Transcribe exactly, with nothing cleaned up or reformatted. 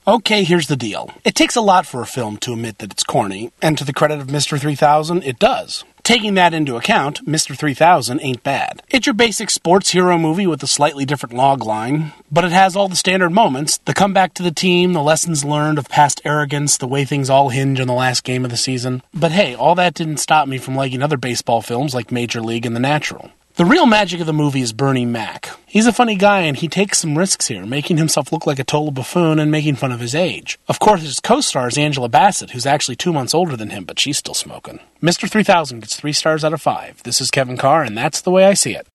Okay, here's the deal. It takes a lot for a film to admit that it's corny, and to the credit of Mister three thousand, it does. Taking that into account, Mister three thousand ain't bad. It's your basic sports hero movie with a slightly different log line, but it has all the standard moments, the comeback to the team, the lessons learned of past arrogance, the way things all hinge on the last game of the season. But hey, all that didn't stop me from liking other baseball films like Major League and The Natural. The real magic of the movie is Bernie Mac. He's a funny guy and he takes some risks here, making himself look like a total buffoon and making fun of his age. Of course, his co-star is Angela Bassett, who's actually two months older than him, but she's still smoking. Mister three thousand gets three stars out of five. This is Kevin Carr, and that's the way I see it.